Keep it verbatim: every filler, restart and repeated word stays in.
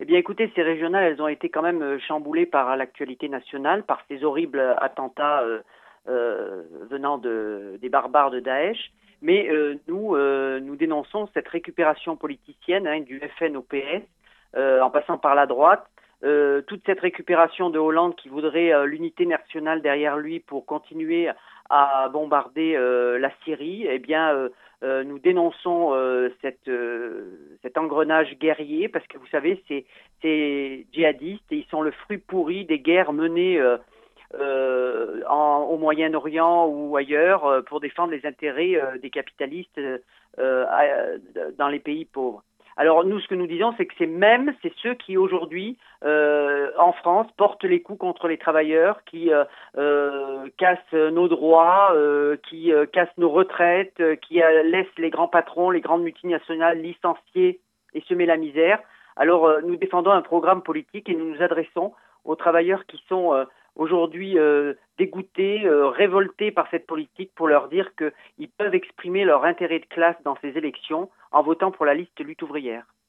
Eh bien, écoutez, ces régionales, elles ont été quand même euh, chamboulées par l'actualité nationale, par ces horribles attentats euh, euh, venant de, des barbares de Daesh. Mais euh, nous, euh, nous dénonçons cette récupération politicienne hein, du F N au P S, euh, en passant par la droite. Euh, toute cette récupération de Hollande qui voudrait euh, l'unité nationale derrière lui pour continuer à bombarder euh, la Syrie, eh bien, euh, euh, nous dénonçons euh, cette, euh, cet engrenage guerrier parce que vous savez, ces, ces djihadistes, ils sont le fruit pourri des guerres menées euh, euh, en, au Moyen-Orient ou ailleurs euh, pour défendre les intérêts euh, des capitalistes euh, euh, dans les pays pauvres. Alors nous, ce que nous disons, c'est que c'est même, c'est ceux qui aujourd'hui, euh, en France, portent les coups contre les travailleurs, qui euh, euh, cassent nos droits, euh, qui euh, cassent nos retraites, euh, qui euh, laissent les grands patrons, les grandes multinationales licencier et semer la misère. Alors euh, nous défendons un programme politique et nous nous adressons aux travailleurs qui sont euh, aujourd'hui euh, dégoûtés, euh, révoltés par cette politique pour leur dire qu'ils peuvent exprimer leur intérêt de classe dans ces élections en votant pour la liste lutte ouvrière.